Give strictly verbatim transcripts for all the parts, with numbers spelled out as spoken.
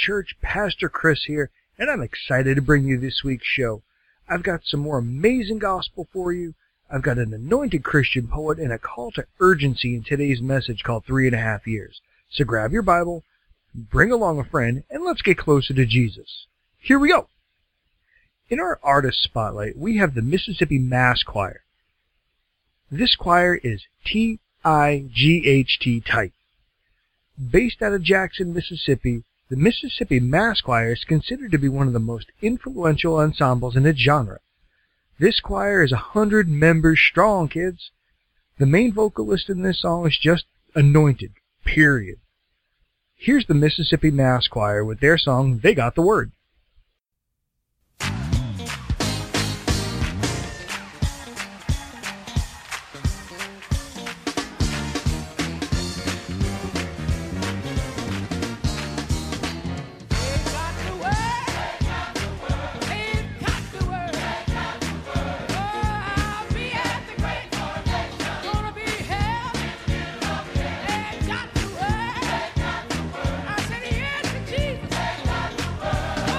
Church, Pastor Chris here, and I'm excited to bring you this week's show. I've got some more amazing gospel for you. I've got an anointed Christian poet and a call to urgency in today's message called Three and a Half Years. So grab your Bible, bring along a friend, and let's get closer to Jesus. Here we go. In our artist spotlight, we have the Mississippi Mass Choir. This choir is T I G H T type. Based out of Jackson, Mississippi, the Mississippi Mass Choir is considered to be one of the most influential ensembles in its genre. This choir is a hundred members strong, kids. The main vocalist in this song is just anointed, period. Here's the Mississippi Mass Choir with their song, They Got the Word. I said yes to Jesus.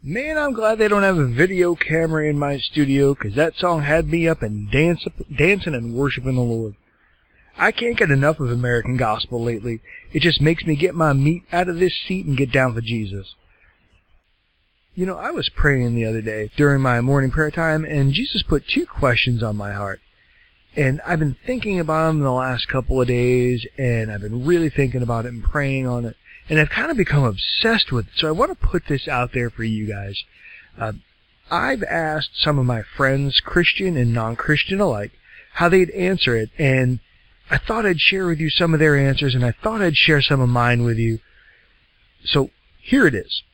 Man, I'm glad they don't have a video camera in my studio, 'cause that song had me up and dance, dancing and worshiping the Lord. I can't get enough of American gospel lately. It just makes me get my meat out of this seat and get down for Jesus. You know, I was praying the other day during my morning prayer time, and Jesus put two questions on my heart. And I've been thinking about them the last couple of days, and I've been really thinking about it and praying on it. And I've kind of become obsessed with it, so I want to put this out there for you guys. Uh, I've asked some of my friends, Christian and non-Christian alike, how they'd answer it, and I thought I'd share with you some of their answers, and I thought I'd share some of mine with you. So here it is.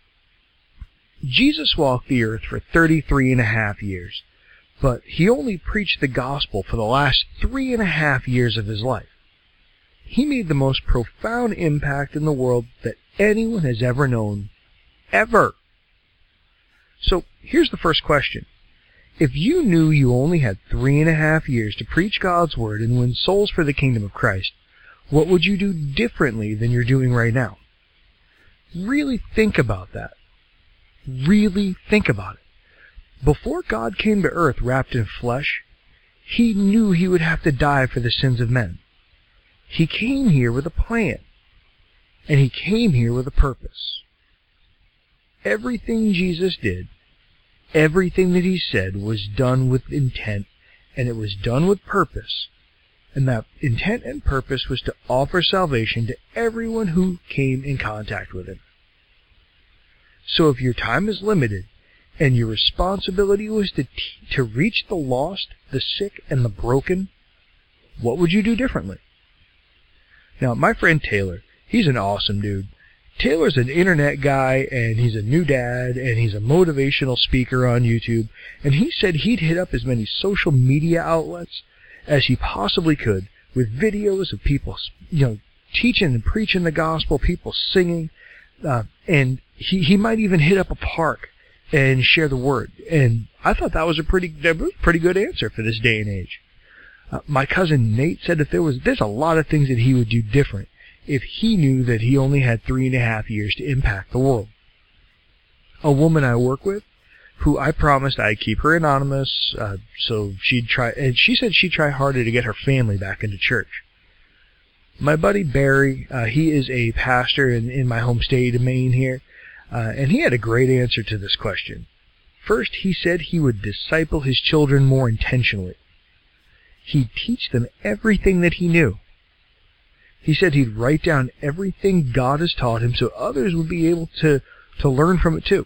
Jesus walked the earth for thirty-three and a half years, but he only preached the gospel for the last three and a half years of his life. He made the most profound impact in the world that anyone has ever known, ever. So here's the first question. If you knew you only had three and a half years to preach God's word and win souls for the kingdom of Christ, what would you do differently than you're doing right now? Really think about that. Really think about it. Before God came to earth wrapped in flesh, he knew he would have to die for the sins of men. He came here with a plan, and he came here with a purpose. Everything Jesus did, everything that he said was done with intent, and it was done with purpose. And that intent and purpose was to offer salvation to everyone who came in contact with him. So if your time is limited, and your responsibility was to, t- to reach the lost, the sick, and the broken, what would you do differently? Now, my friend Taylor, he's an awesome dude. Taylor's an internet guy, and he's a new dad, and he's a motivational speaker on YouTube, and he said he'd hit up as many social media outlets as he possibly could with videos of people, you know, teaching and preaching the gospel, people singing, uh, and he, he might even hit up a park and share the word. And I thought that was a pretty, that was a pretty good answer for this day and age. Uh, my cousin Nate said if there was, there's a lot of things that he would do different if he knew that he only had three and a half years to impact the world. A woman I work with, who I promised I'd keep her anonymous, uh, so she'd try, and she said she'd try harder to get her family back into church. My buddy Barry, uh, he is a pastor in, in my home state of Maine here, uh, and he had a great answer to this question. First, he said he would disciple his children more intentionally. He'd teach them everything that he knew. He said he'd write down everything God has taught him so others would be able to, to learn from it too.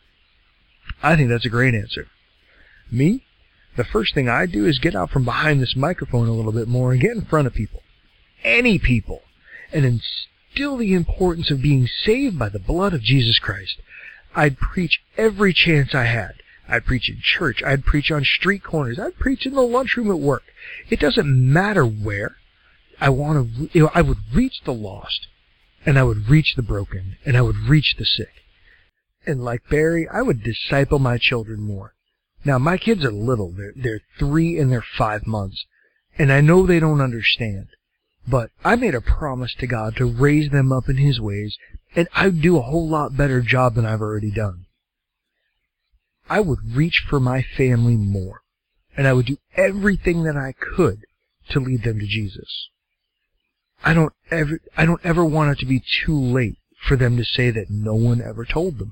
I think that's a great answer. Me, the first thing I do is get out from behind this microphone a little bit more and get in front of people. Any people. And instill the importance of being saved by the blood of Jesus Christ. I'd preach every chance I had. I'd preach in church. I'd preach on street corners. I'd preach in the lunchroom at work. It doesn't matter where. I want to, you know, I would reach the lost, and I would reach the broken, and I would reach the sick. And like Barry, I would disciple my children more. Now, my kids are little. They're, they're three and they're five months, and I know they don't understand. But I made a promise to God to raise them up in his ways, and I'd do a whole lot better job than I've already done. I would reach for my family more, and I would do everything that I could to lead them to Jesus. I don't ever, I don't ever want it to be too late for them to say that no one ever told them.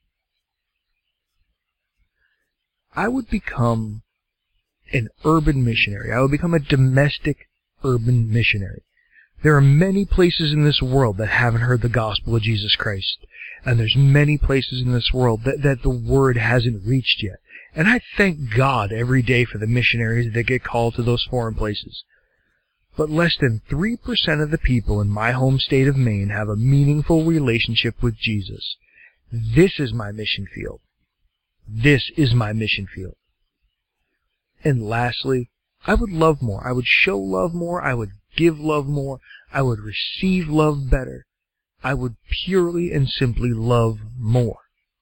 I would become an urban missionary. I would become a domestic urban missionary. There are many places in this world that haven't heard the gospel of Jesus Christ. And there's many places in this world that, that the word hasn't reached yet. And I thank God every day for the missionaries that get called to those foreign places. But less than three percent of the people in my home state of Maine have a meaningful relationship with Jesus. This is my mission field. This is my mission field. And lastly, I would love more. I would show love more. I would give love more. I would receive love better. I would purely and simply love more.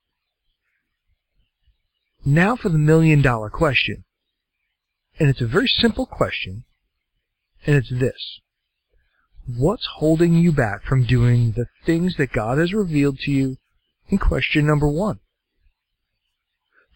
Now for the million dollar question. And it's a very simple question. And it's this. What's holding you back from doing the things that God has revealed to you in question number one?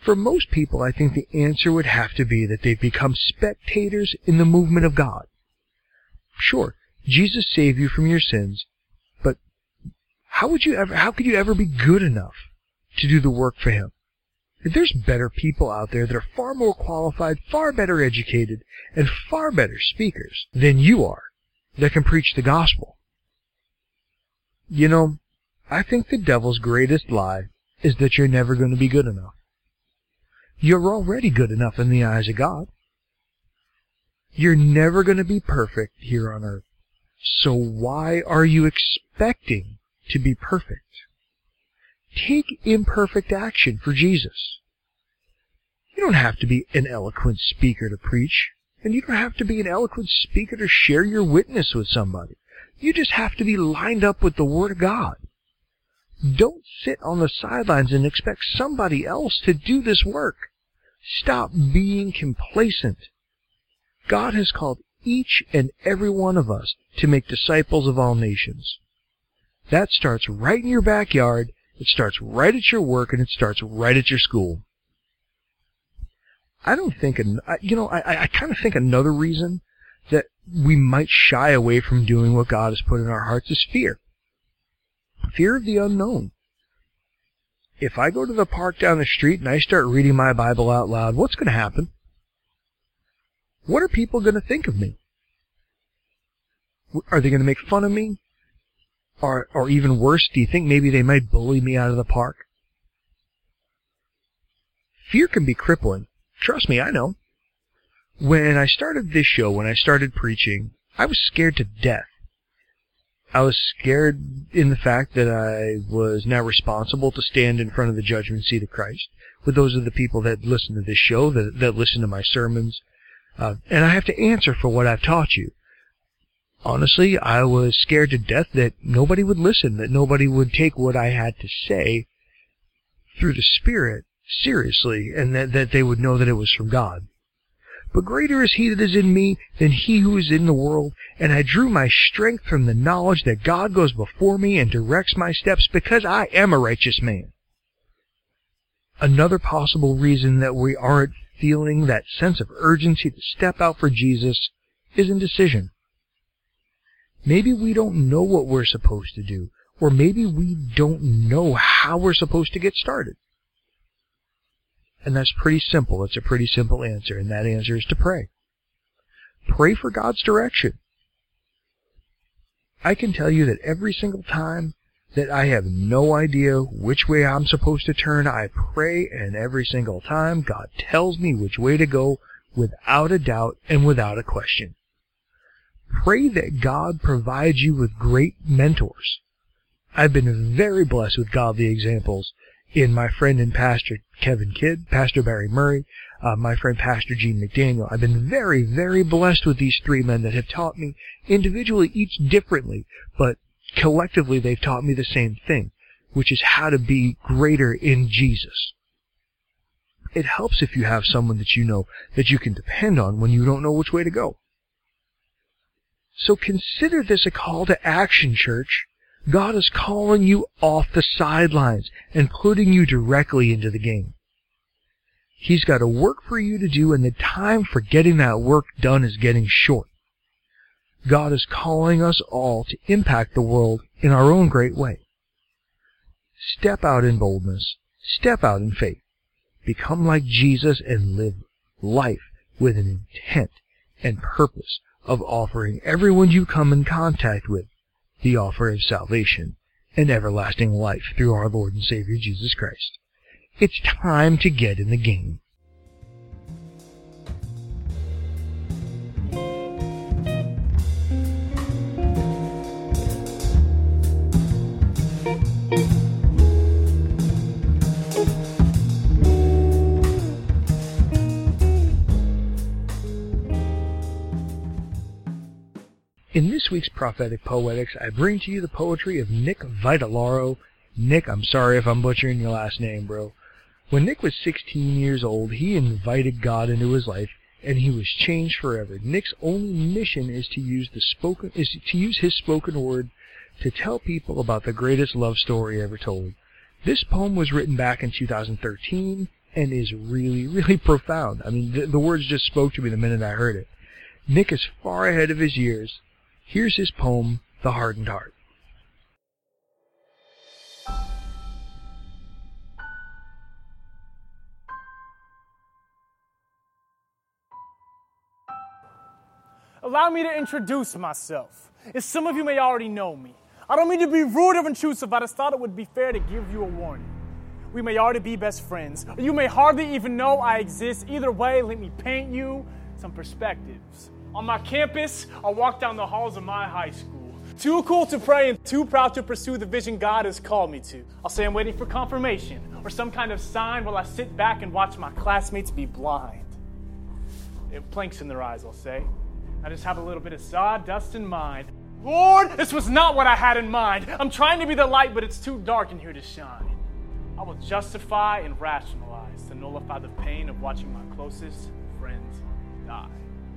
For most people, I think the answer would have to be that they've become spectators in the movement of God. Sure, Jesus saved you from your sins, but how would you ever, how could you ever be good enough to do the work for Him? There's better people out there that are far more qualified, far better educated, and far better speakers than you are that can preach the gospel. You know, I think the devil's greatest lie is that you're never going to be good enough. You're already good enough in the eyes of God. You're never going to be perfect here on earth. So why are you expecting to be perfect? Take imperfect action for Jesus. You don't have to be an eloquent speaker to preach, and you don't have to be an eloquent speaker to share your witness with somebody. You just have to be lined up with the Word of God. Don't sit on the sidelines and expect somebody else to do this work. Stop being complacent. God has called each and every one of us to make disciples of all nations. That starts right in your backyard, it starts right at your work, and it starts right at your school. I don't think, you know, I, I kind of think another reason that we might shy away from doing what God has put in our hearts is fear. Fear of the unknown. If I go to the park down the street and I start reading my Bible out loud, what's going to happen? What are people going to think of me? Are they going to make fun of me? Or, or even worse, do you think maybe they might bully me out of the park? Fear can be crippling. Trust me, I know. When I started this show, when I started preaching, I was scared to death. I was scared in the fact that I was now responsible to stand in front of the judgment seat of Christ with those of the people that listen to this show, that, that listen to my sermons. Uh, and I have to answer for what I've taught you. Honestly, I was scared to death that nobody would listen, that nobody would take what I had to say through the Spirit seriously, and that, that they would know that it was from God. But greater is He that is in me than he who is in the world, and I drew my strength from the knowledge that God goes before me and directs my steps, because I am a righteous man. Another possible reason that we aren't feeling that sense of urgency to step out for Jesus is indecision. Maybe we don't know what we're supposed to do, or maybe we don't know how we're supposed to get started. And that's pretty simple. It's a pretty simple answer, and that answer is to pray. Pray for God's direction. I can tell you that every single time that I have no idea which way I'm supposed to turn, I pray, and every single time God tells me which way to go without a doubt and without a question. Pray that God provides you with great mentors. I've been very blessed with godly examples in my friend and pastor Kevin Kidd, Pastor Barry Murray, uh, my friend Pastor Gene McDaniel. I've been very, very blessed with these three men that have taught me individually, each differently, but collectively they've taught me the same thing, which is how to be greater in Jesus. It helps if you have someone that you know that you can depend on when you don't know which way to go. So consider this a call to action, church. God is calling you off the sidelines and putting you directly into the game. He's got a work for you to do, and the time for getting that work done is getting short. God is calling us all to impact the world in our own great way. Step out in boldness. Step out in faith. Become like Jesus and live life with an intent and purpose of offering everyone you come in contact with the offer of salvation and everlasting life through our Lord and Savior Jesus Christ. It's time to get in the game. In this week's Prophetic Poetics, I bring to you the poetry of Nick Vitellaro. Nick, I'm sorry if I'm butchering your last name, bro. When Nick was sixteen years old, he invited God into his life, and he was changed forever. Nick's only mission is to use the spoken is to use his spoken word to tell people about the greatest love story ever told. This poem was written back in two thousand thirteen, and is really, really profound. I mean, the, the words just spoke to me the minute I heard it. Nick is far ahead of his years. Here's his poem, The Hardened Heart. Allow me to introduce myself, as some of you may already know me. I don't mean to be rude or intrusive, but I just thought it would be fair to give you a warning. We may already be best friends, or you may hardly even know I exist. Either way, let me paint you some perspectives. On my campus, I walk down the halls of my high school. Too cool to pray and too proud to pursue the vision God has called me to. I'll say I'm waiting for confirmation or some kind of sign while I sit back and watch my classmates be blind. They have planks in their eyes, I'll say. I just have a little bit of sawdust in mind. Lord, this was not what I had in mind. I'm trying to be the light, but it's too dark in here to shine. I will justify and rationalize to nullify the pain of watching my closest friends die.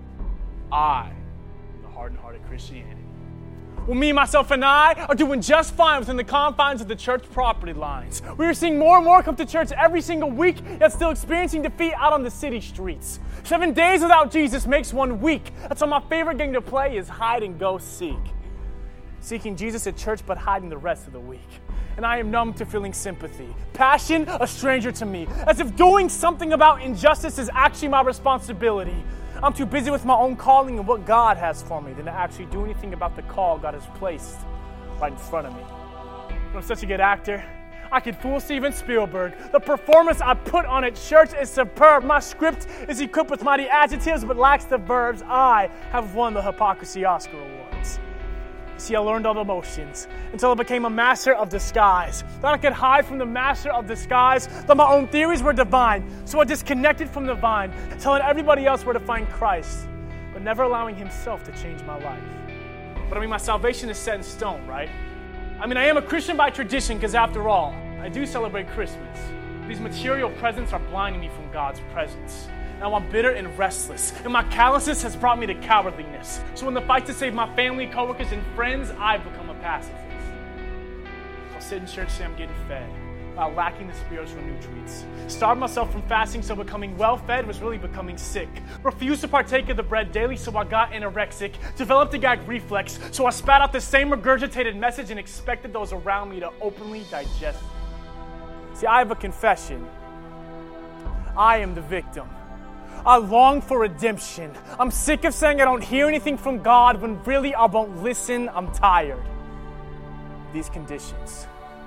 I am the hardened-hearted Christianity. Well, me, myself, and I are doing just fine within the confines of the church property lines. We are seeing more and more come to church every single week, yet still experiencing defeat out on the city streets. Seven days without Jesus makes one week. That's why my favorite game to play is hide and go seek. Seeking Jesus at church, but hiding the rest of the week. And I am numb to feeling sympathy. Passion, a stranger to me. As if doing something about injustice is actually my responsibility. I'm too busy with my own calling and what God has for me than to actually do anything about the call God has placed right in front of me. But I'm such a good actor. I could fool Steven Spielberg. The performance I put on at church is superb. My script is equipped with mighty adjectives but lacks the verbs. I have won the Hypocrisy Oscar Awards. See, I learned all the motions until I became a master of disguise. Thought I could hide from the master of disguise. Thought my own theories were divine. So I disconnected from the vine, telling everybody else where to find Christ, but never allowing himself to change my life. But I mean, my salvation is set in stone, right? I mean, I am a Christian by tradition because after all, I do celebrate Christmas. These material presents are blinding me from God's presence. Now I'm bitter and restless, and my callousness has brought me to cowardliness. So in the fight to save my family, coworkers, and friends, I've become a pacifist. I'll sit in church say I'm getting fed, while lacking the spiritual nutrients. Starved myself from fasting, so becoming well-fed was really becoming sick. Refused to partake of the bread daily, so I got anorexic. Developed a gag reflex, so I spat out the same regurgitated message and expected those around me to openly digest it. See, I have a confession. I am the victim. I long for redemption. I'm sick of saying I don't hear anything from God when really I won't listen. I'm tired of these conditions.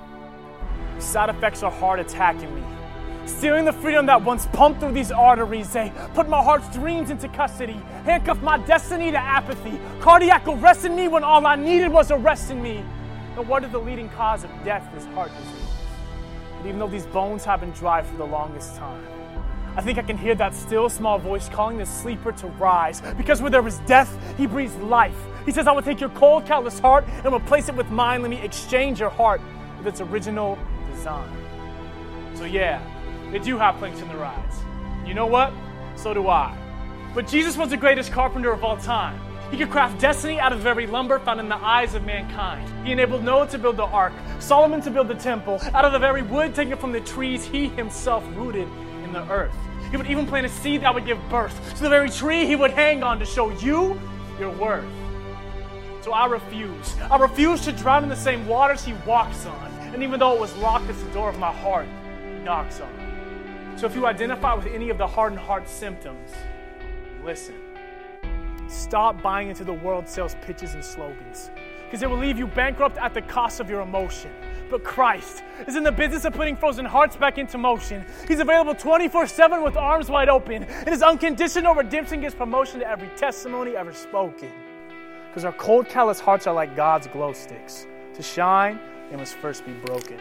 Side effects are hard attacking me. Stealing the freedom that once pumped through these arteries. They put my heart's dreams into custody. Handcuffed my destiny to apathy. Cardiac arresting me when all I needed was arresting me. And what is the leading cause of death is heart disease. But even though these bones have been dry for the longest time, I think I can hear that still small voice calling the sleeper to rise. Because where there is death, he breathes life. He says, I will take your cold, callous heart and replace it with mine. Let me exchange your heart with its original design. So yeah, they do have planks in their eyes. You know what? So do I. But Jesus was the greatest carpenter of all time. He could craft destiny out of the very lumber found in the eyes of mankind. He enabled Noah to build the ark, Solomon to build the temple. Out of the very wood taken from the trees, he himself rooted in the earth. He would even plant a seed that would give birth to the very tree he would hang on to show you your worth. So I refuse. I refuse to drown in the same waters he walks on. And even though it was locked, it's the door of my heart he knocks on. So if you identify with any of the hardened heart symptoms, listen. Stop buying into the world sales pitches and slogans, because it will leave you bankrupt at the cost of your emotion. But Christ is in the business of putting frozen hearts back into motion. He's available twenty-four seven with arms wide open, and his unconditional redemption gives promotion to every testimony ever spoken. Because our cold, callous hearts are like God's glow sticks. To shine, they must first be broken.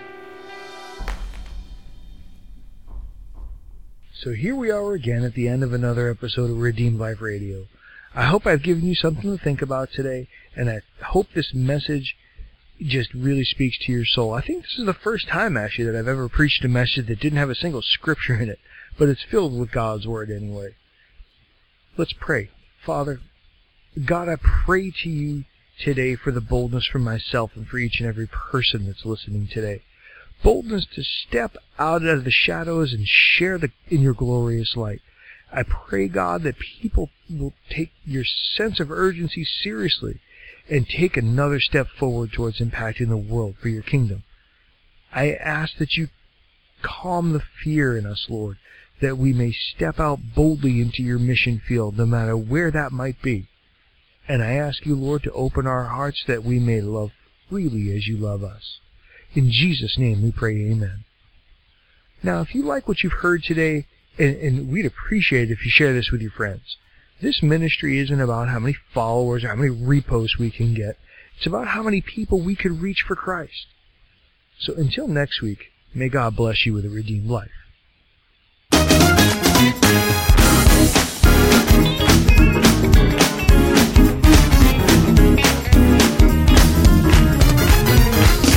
So here we are again at the end of another episode of Redeemed Life Radio. I hope I've given you something to think about today, and I hope this message just really speaks to your soul. I think this is the first time, actually, that I've ever preached a message that didn't have a single scripture in it, but it's filled with God's Word anyway. Let's pray. Father, God, I pray to you today for the boldness for myself and for each and every person that's listening today. boldness to step out of the shadows and share the, in your glorious light. I pray, God, that people will take your sense of urgency seriously and take another step forward towards impacting the world for your kingdom. I ask that you calm the fear in us, Lord, that we may step out boldly into your mission field, no matter where that might be. And I ask you, Lord, to open our hearts that we may love freely as you love us. In Jesus' name we pray, amen. Now, if you like what you've heard today, and, and we'd appreciate it if you share this with your friends. This ministry isn't about how many followers or how many reposts we can get. It's about how many people we can reach for Christ. So until next week, may God bless you with a redeemed life.